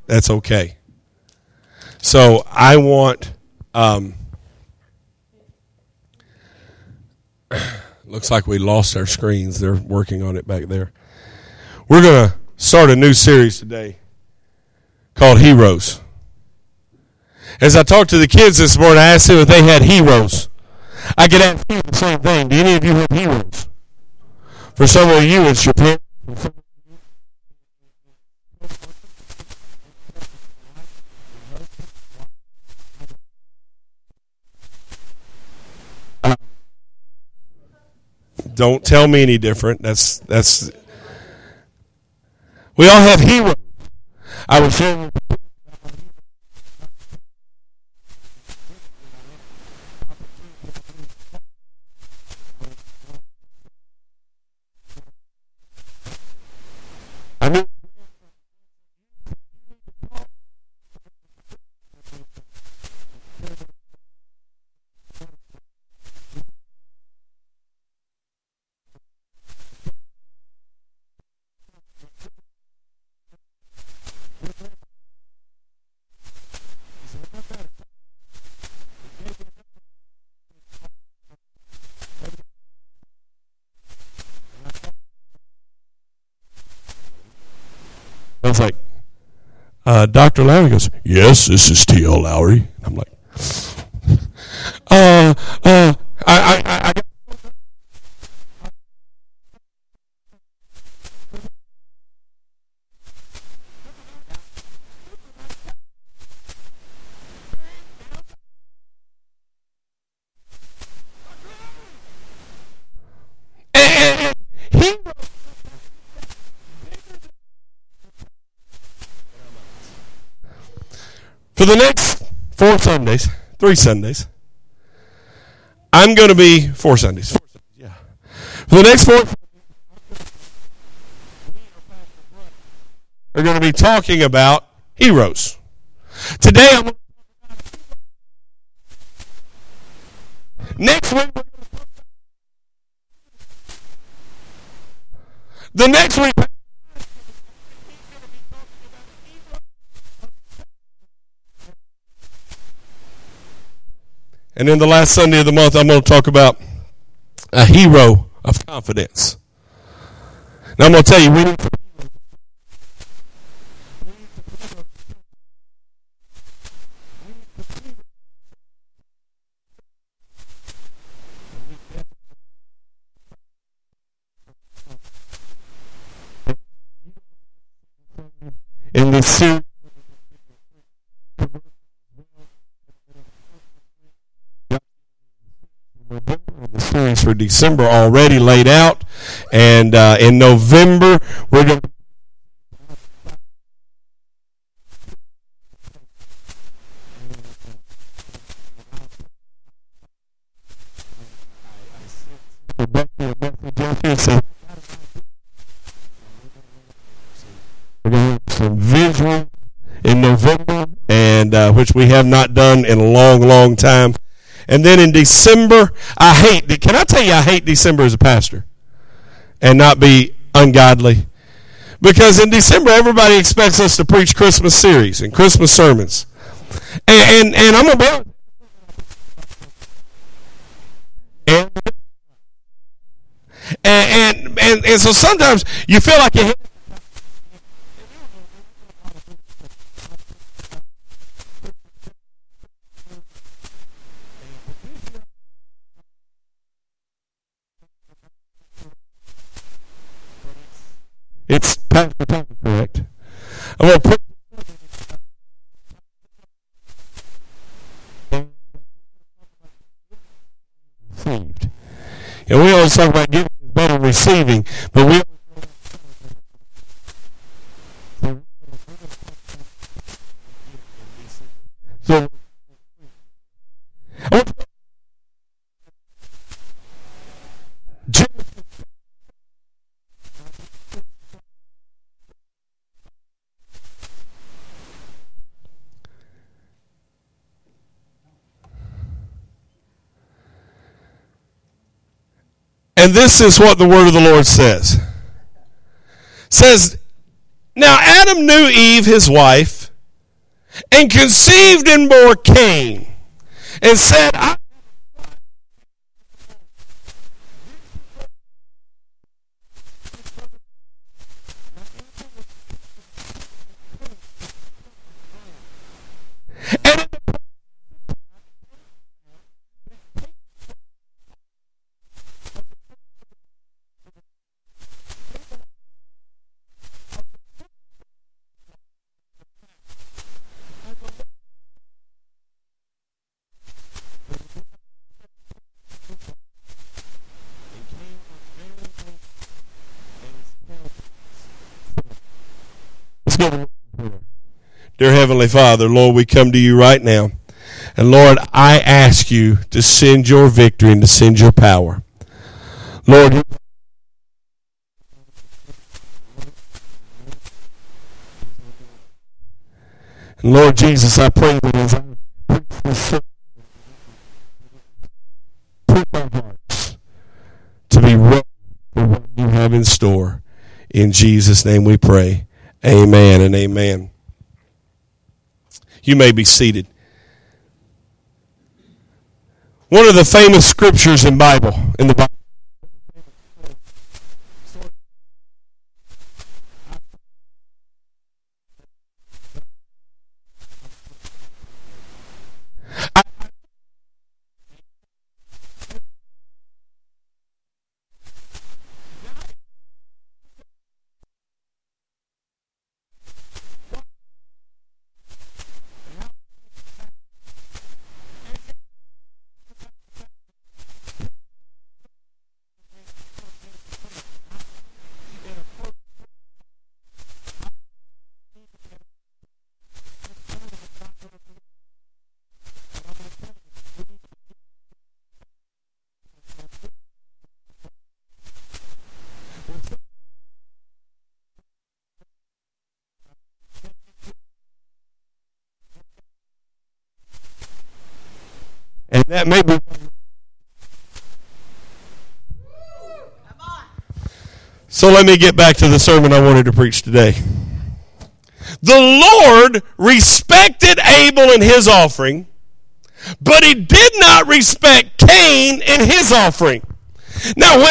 that's okay. So I want, looks like we lost our screens. They're working on it back there. We're going to start a new series today called Heroes. As I talked to the kids this morning, I asked them if they had heroes. I could ask you the same thing. Do any of you have heroes? For some of you, it's your parents. Don't tell me any different. That's. We all have heroes. I was sharing. I was like, Dr. Lowry goes, yes, this is T.L. Lowry. I'm like, I for the next 3 Sundays, I'm going to be 4 Sundays. Yeah. For the next 4, we're going to be talking about heroes. Today, next week, the next week. And then the last Sunday of the month, I'm going to talk about a hero of confidence. Now, I'm going to tell you, we need to in this series. The series for December already laid out, and in November we're going to some visual in November, and which we have not done in a long time. And then in December, can I tell you I hate December as a pastor and not be ungodly? Because in December, everybody expects us to preach Christmas series and Christmas sermons. And I'm going to be and so sometimes you feel like you It's Pastor Tommy, correct? I'm going to put received. And we always talk about giving is better than receiving, but we so and this is what the word of the Lord says. Says, now Adam knew Eve, his wife, and conceived and bore Cain, and said, Dear Heavenly Father, Lord, we come to you right now. And Lord, I ask you to send your victory and to send your power. Lord, and Lord Jesus, I pray that as I preach this, put our hearts to be ready for what you have in store. In Jesus' name we pray. Amen and amen. You may be seated. One of the famous scriptures in the Bible. And that may be. So let me get back to the sermon I wanted to preach today. The Lord respected Abel and his offering, but he did not respect Cain and his offering. Now,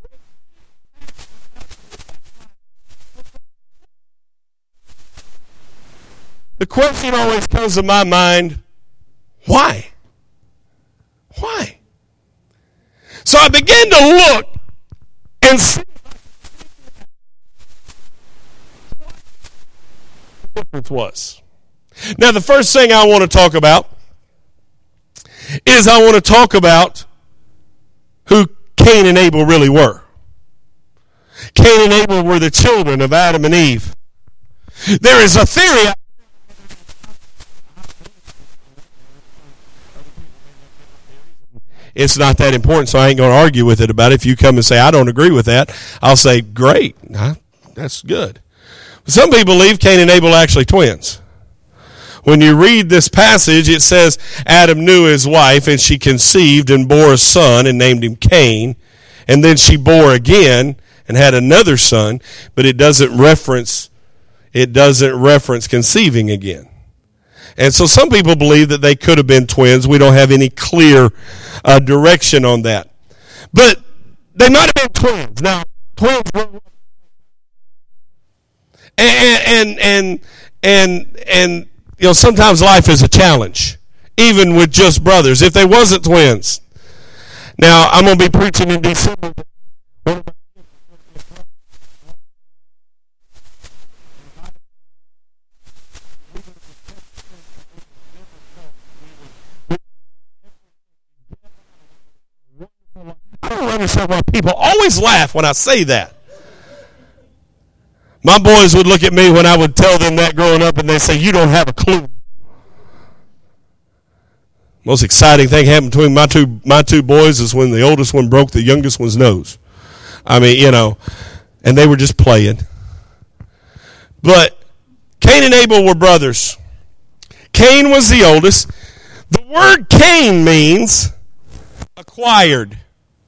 the question always comes to my mind, why? Why? So I began to look and see what the difference was. Now, the first thing I want to talk about is I want to talk about who Cain and Abel really were. Cain and Abel were the children of Adam and Eve. There is a theory. It's not that important, so I ain't going to argue with it about it. If you come and say, I don't agree with that, I'll say, great, that's good. Some people believe Cain and Abel are actually twins. When you read this passage, it says Adam knew his wife, and she conceived and bore a son and named him Cain. And then she bore again and had another son, but it doesn't reference conceiving again. And so some people believe that they could have been twins. We don't have any clear direction on that. But they might have been twins. Now, twins were... And you know, sometimes life is a challenge, even with just brothers, if they wasn't twins. Now, I'm going to be preaching in December. I don't understand why people always laugh when I say that. My boys would look at me when I would tell them that growing up, and they say, you don't have a clue. Most exciting thing happened between my two boys is when the oldest one broke the youngest one's nose. I mean, you know, and they were just playing. But Cain and Abel were brothers. Cain was the oldest. The word Cain means acquired.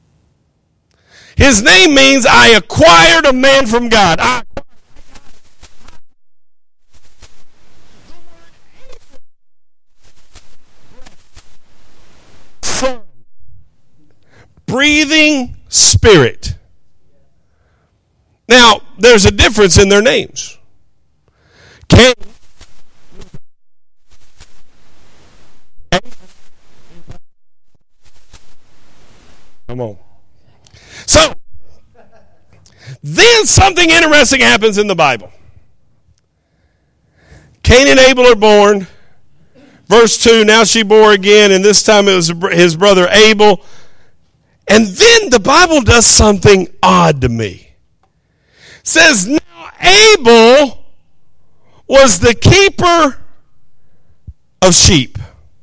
His name means I acquired a man from God. Son. Breathing Spirit. Now, there's a difference in their names. Cain. Come on. So, then something interesting happens in the Bible. Cain and Abel are born. Verse 2, now she bore again, and this time it was his brother Abel. And then the Bible does something odd to me. It says, now Abel was the keeper of sheep,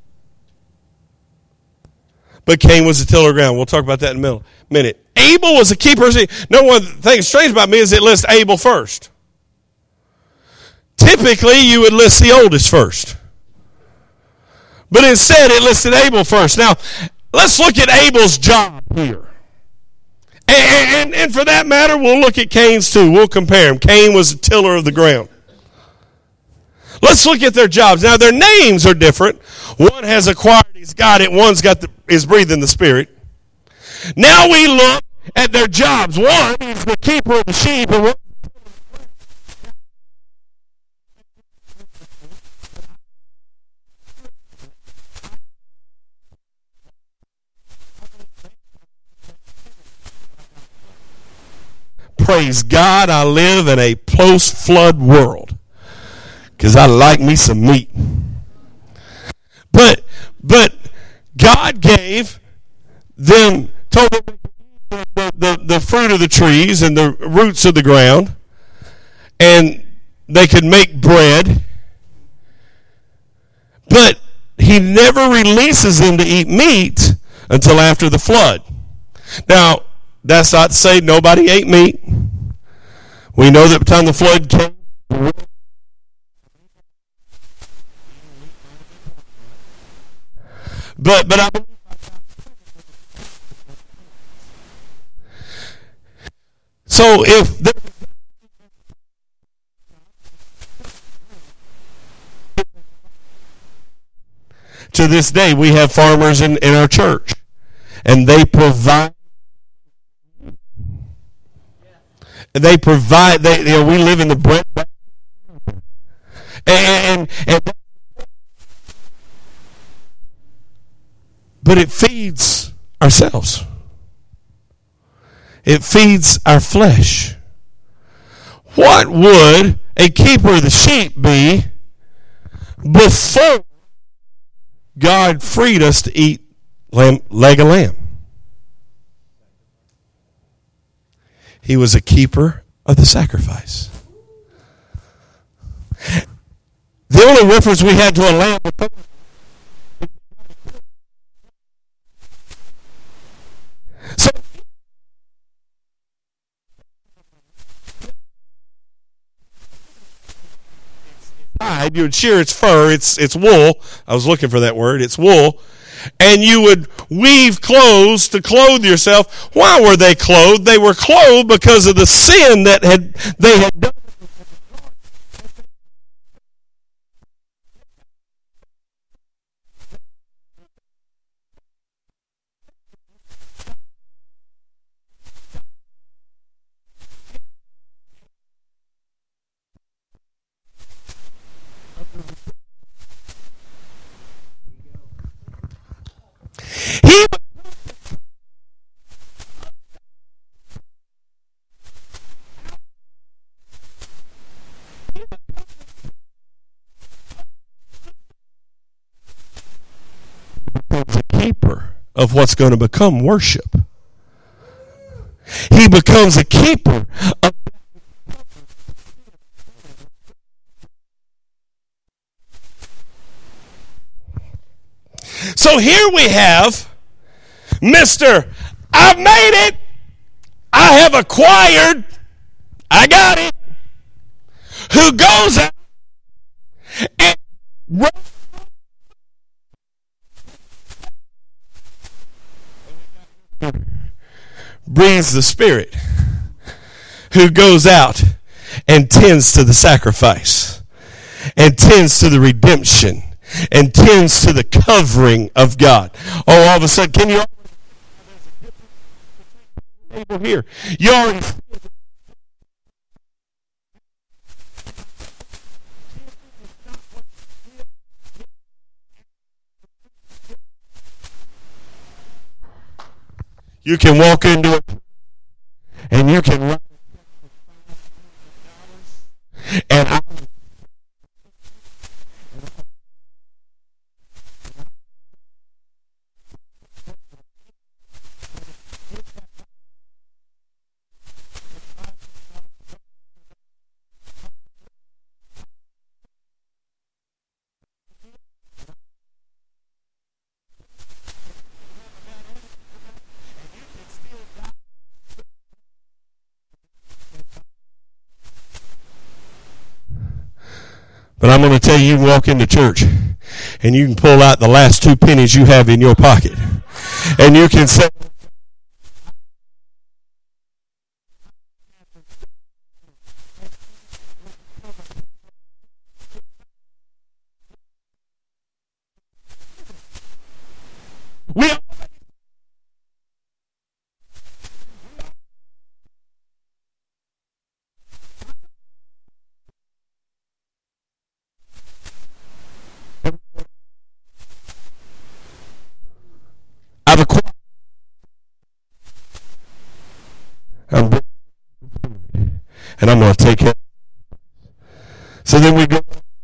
but Cain was the tiller of ground. We'll talk about that in a minute. Abel was a keeper of sheep. No one thing strange about me is it lists Abel first. Typically, you would list the oldest first. But instead, it listed Abel first. Now, let's look at Abel's job here. And for that matter, we'll look at Cain's too. We'll compare them. Cain was a tiller of the ground. Let's look at their jobs. Now, their names are different. One has acquired, he's got it. One's got is breathing the Spirit. Now we look at their jobs. One is the keeper of the sheep, and one praise God, I live in a post-flood world because I like me some meat. But God gave them, told them the fruit of the trees and the roots of the ground, and they could make bread. But he never releases them to eat meat until after the flood. Now, that's not to say nobody ate meat. We know that by the time the flood came, but I believe so. If to this day we have farmers in our church, and they provide. They provide. We live in the bread, and but it feeds ourselves. It feeds our flesh. What would a keeper of the sheep be before God freed us to eat leg of lamb? He was a keeper of the sacrifice. The only reference we had to a lamb so you would shear its fur, its wool. I was looking for that word. It's wool. And you would weave clothes to clothe yourself. Why were they clothed? They were clothed because of the sin that they had done. Of what's going to become worship. He becomes a keeper of. So here we have Mr. I've made it. I have acquired. I got it. Who goes out and breathes the Spirit, who goes out and tends to the sacrifice and tends to the redemption and tends to the covering of God. Oh, all of a sudden, can you table here? You already you can walk into it and you can run and but I'm going to tell you, you can walk into church and you can pull out the last 2 pennies you have in your pocket. And you can say, we I've acquired. And I'm going to take it. So then we go.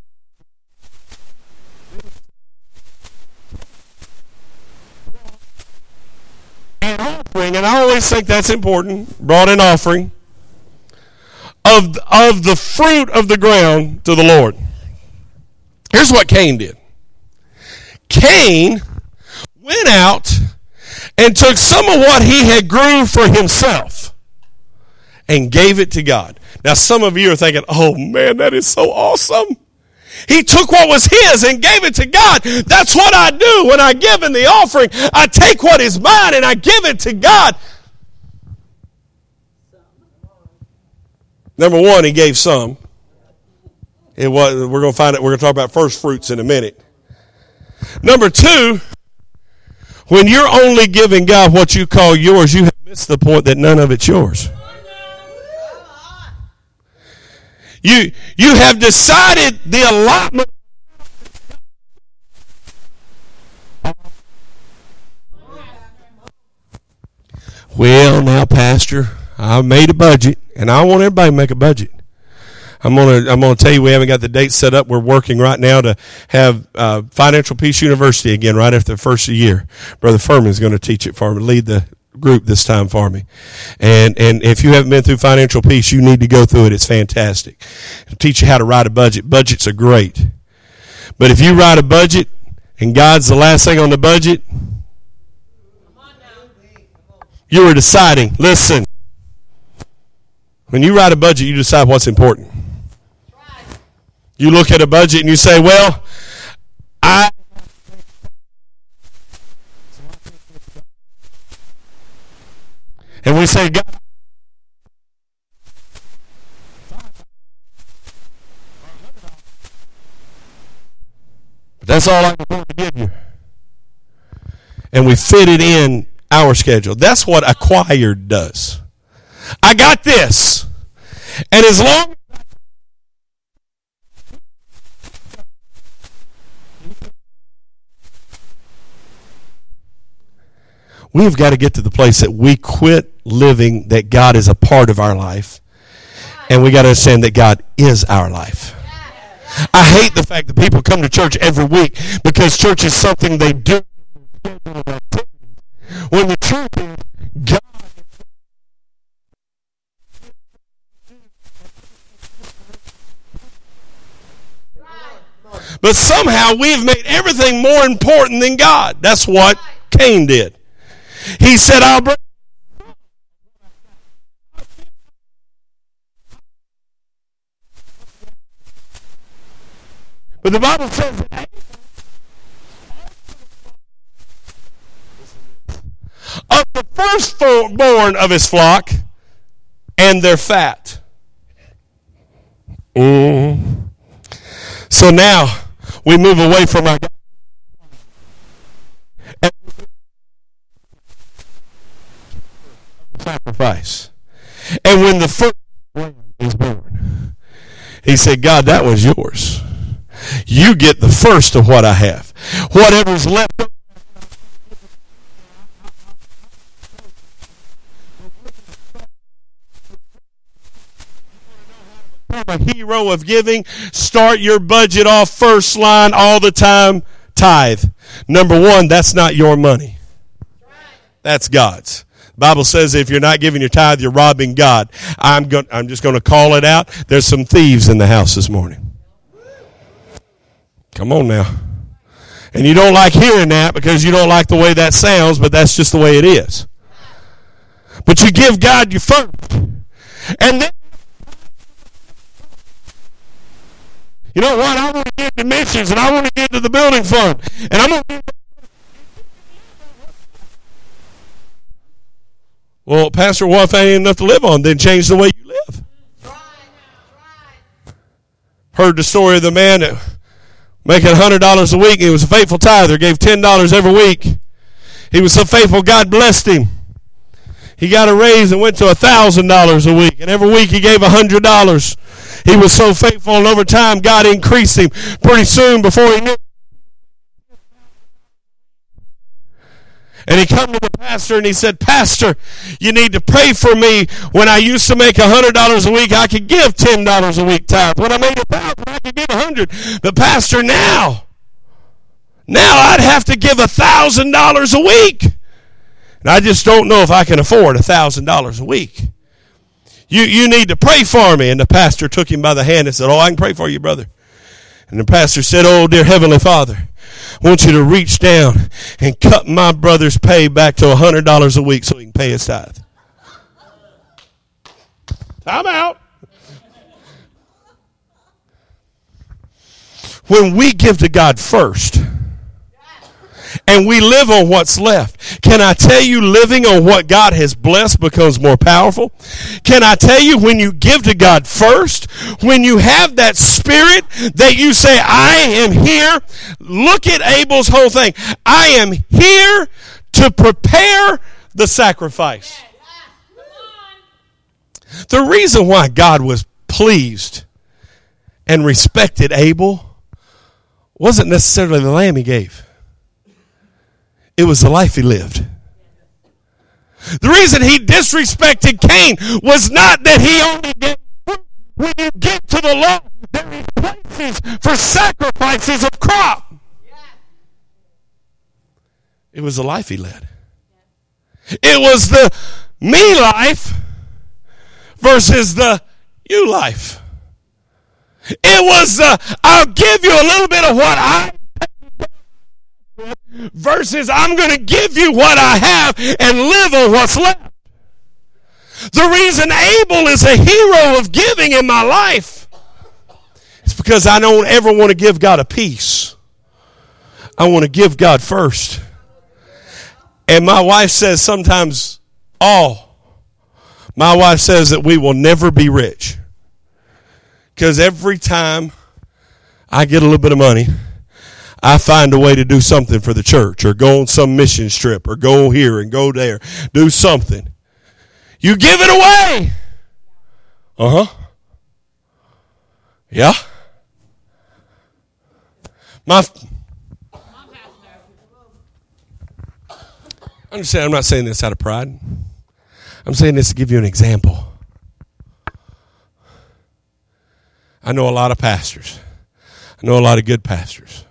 An offering, and I always think that's important. Brought an offering of the fruit of the ground to the Lord. Here's what Cain did. Cain went out and took some of what he had grew for himself and gave it to God. Now, some of you are thinking, oh man, that is so awesome. He took what was his and gave it to God. That's what I do when I give in the offering. I take what is mine and I give it to God. Number one, he gave some. We're going to find it. We're going to talk about first fruits in a minute. Number two, when you're only giving God what you call yours, you have missed the point that none of it's yours. You have decided the allotment. Well, now, Pastor, I made a budget, and I want everybody to make a budget. I'm gonna tell you, we haven't got the date set up. We're working right now to have Financial Peace University again right after the first of the year. Brother Furman is going to teach it for me, lead the group this time for me. And if you haven't been through Financial Peace, you need to go through it. It's fantastic. It'll teach you how to write a budget. Budgets are great. But if you write a budget and God's the last thing on the budget, you are deciding, listen, when you write a budget, you decide what's important. You look at a budget and you say, well, and we say, God, but that's all I'm going to give you. And we fit it in our schedule. That's what Acquired does. I got this. And as long we've got to get to the place that we quit living that God is a part of our life. And we got to understand that God is our life. I hate the fact that people come to church every week because church is something they do. When the truth is, God. But somehow we've made everything more important than God. That's what Cain did. He said, I'll bring. But the Bible says that of the firstborn of his flock and their fat. So now, we move away from our sacrifice. And when the first lamb is born, he said, God, that was yours. You get the first of what I have. Whatever's left over, a hero of giving, start your budget off first line all the time. Tithe. Number one, that's not your money. That's God's. The Bible says if you're not giving your tithe, you're robbing God. I'm just going to call it out. There's some thieves in the house this morning. Come on now. And you don't like hearing that because you don't like the way that sounds, but that's just the way it is. But you give God your first. And then, you know what? I want to give to missions, and I want to give to the building fund. And I'm going to give. Well, Pastor, what if I ain't enough to live on? Then change the way you live. Heard the story of the man that making $100 a week. He was a faithful tither, gave $10 every week. He was so faithful, God blessed him. He got a raise and went to $1,000 a week. And every week he gave $100. He was so faithful, and over time, God increased him. Pretty soon, before he knew it, and he come to the pastor and he said, Pastor, you need to pray for me. When I used to make $100 a week, I could give $10 a week tithe. When I made $1,000, I could give $100. But Pastor, now I'd have to give $1,000 a week. And I just don't know if I can afford $1,000 a week. You need to pray for me. And the pastor took him by the hand and said, I can pray for you, brother. And the pastor said, oh, dear Heavenly Father, I want you to reach down and cut my brother's pay back to $100 a week so he can pay his tithe. Time out. When we give to God first, and we live on what's left. Can I tell you, living on what God has blessed becomes more powerful? Can I tell you, when you give to God first, when you have that spirit that you say, I am here. Look at Abel's whole thing. I am here to prepare the sacrifice. The reason why God was pleased and respected Abel wasn't necessarily the lamb he gave. It was the life he lived. The reason he disrespected Cain was not that he only gave fruit. When you get to the law, there is places for sacrifices of crop. It was the life he led. It was the me life versus the you life. It was the I'll give you a little bit of what I versus I'm going to give you what I have and live on what's left. The reason Abel is a hero of giving in my life is because I don't ever want to give God a piece. I want to give God first. And my wife says sometimes, my wife says that we will never be rich. Because every time I get a little bit of money, I find a way to do something for the church or go on some mission trip or go here and go there. Do something. You give it away. Yeah. Understand, I'm not saying this out of pride. I'm saying this to give you an example. I know a lot of pastors. I know a lot of good pastors.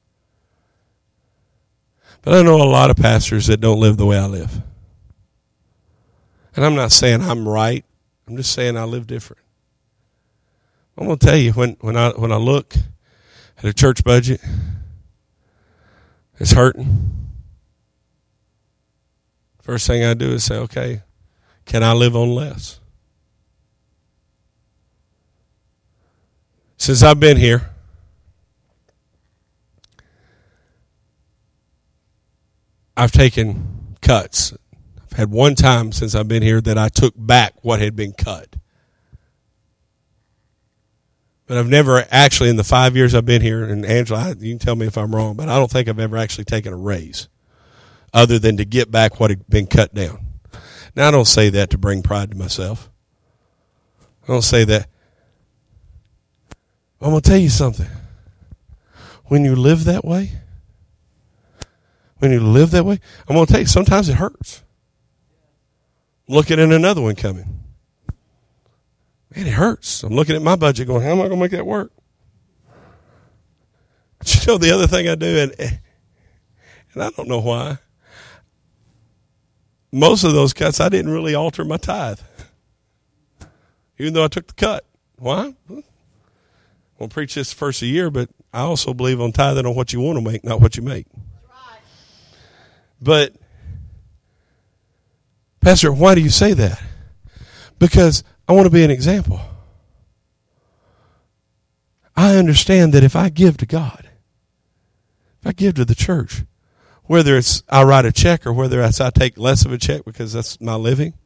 But I know a lot of pastors that don't live the way I live. And I'm not saying I'm right. I'm just saying I live different. I'm going to tell you, when I look at a church budget, it's hurting. First thing I do is say, okay, can I live on less? Since I've been here, I've taken cuts. I've had one time since I've been here that I took back what had been cut. But I've never actually, in the 5 years I've been here, and Angela, you can tell me if I'm wrong, but I don't think I've ever actually taken a raise other than to get back what had been cut down. Now, I don't say that to bring pride to myself. I don't say that. I'm going to tell you something. When you live that way, I'm going to tell you, sometimes it hurts. Looking at another one coming. Man, it hurts. I'm looking at my budget going, how am I going to make that work? But you know, the other thing I do, and I don't know why, most of those cuts, I didn't really alter my tithe. Even though I took the cut. Why? I won't preach this first a year, but I also believe on tithing on what you want to make, not what you make. Right. But, Pastor, why do you say that? Because I want to be an example. I understand that if I give to God, if I give to the church, whether it's I write a check or whether it's I take less of a check because that's my living,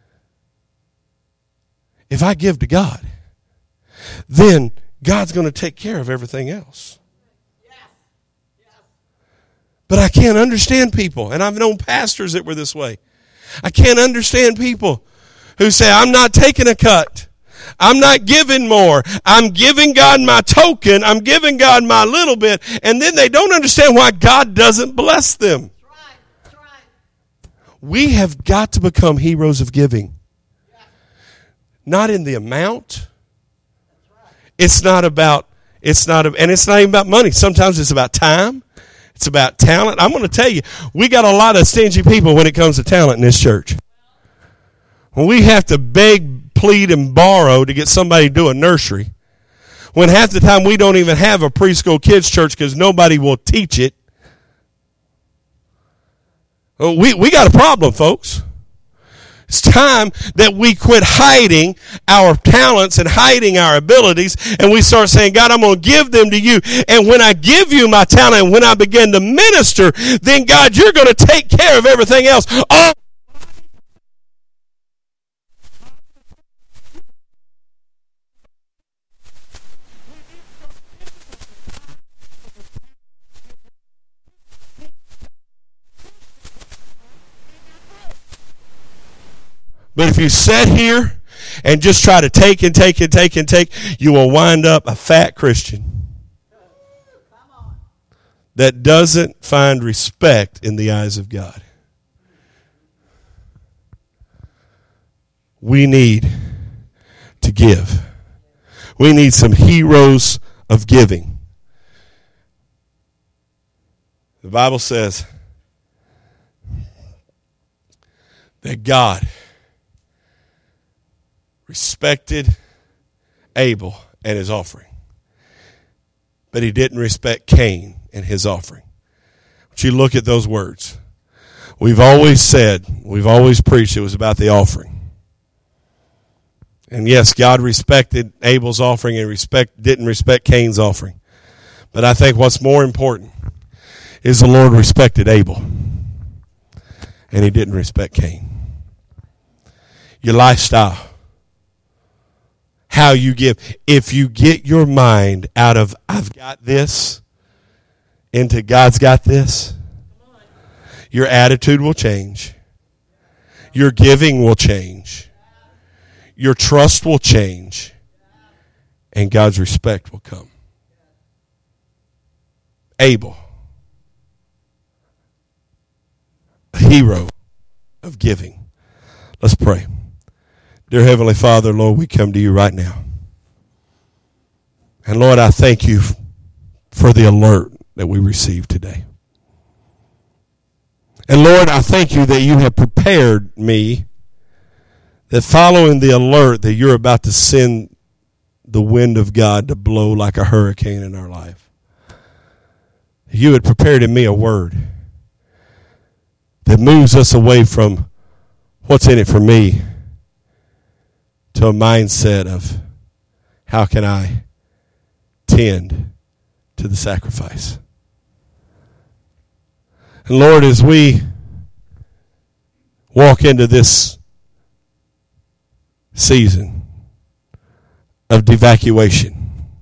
if I give to God, then God's going to take care of everything else. But I can't understand people, and I've known pastors that were this way. I can't understand people who say, I'm not taking a cut. I'm not giving more. I'm giving God my token. I'm giving God my little bit. And then they don't understand why God doesn't bless them. That's right. We have got to become heroes of giving. Not in the amount. It's not even about money. Sometimes it's about time. It's about talent. I'm going to tell you, we got a lot of stingy people when it comes to talent in this church. When we have to beg, plead, and borrow to get somebody to do a nursery, when half the time we don't even have a preschool kids church because nobody will teach it, we got a problem, folks. It's time that we quit hiding our talents and hiding our abilities, and we start saying, God, I'm going to give them to you. And when I give you my talent, and when I begin to minister, then God, you're going to take care of everything else. But if you sit here and just try to take and take and take and take, you will wind up a fat Christian that doesn't find respect in the eyes of God. We need to give. We need some heroes of giving. The Bible says that God respected Abel and his offering, but he didn't respect Cain and his offering. But you look at those words. We've always preached it was about the offering. And yes, God respected Abel's offering and didn't respect Cain's offering. But I think what's more important is the Lord respected Abel and he didn't respect Cain. Your lifestyle, how you give. If you get your mind out of I've got this into God's got this, your attitude will change. Your giving will change. Your trust will change. And God's respect will come. Abel, a hero of giving. Let's pray. Dear Heavenly Father, Lord, we come to you right now. And Lord, I thank you for the alert that we received today. And Lord, I thank you that you have prepared me that following the alert that you're about to send the wind of God to blow like a hurricane in our life. You had prepared in me a word that moves us away from what's in it for me to a mindset of how can I tend to the sacrifice. And Lord, as we walk into this season of devacuation,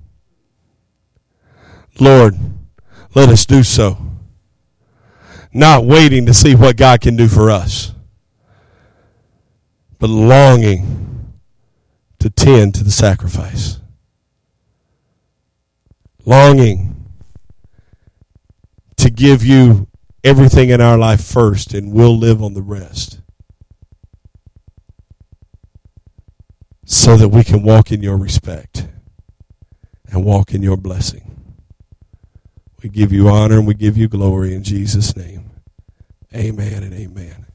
Lord, let us do so. Not waiting to see what God can do for us, but longing to tend to the sacrifice. Longing to give you everything in our life first, and we'll live on the rest. So that we can walk in your respect and walk in your blessing. We give you honor and we give you glory in Jesus' name. Amen and amen.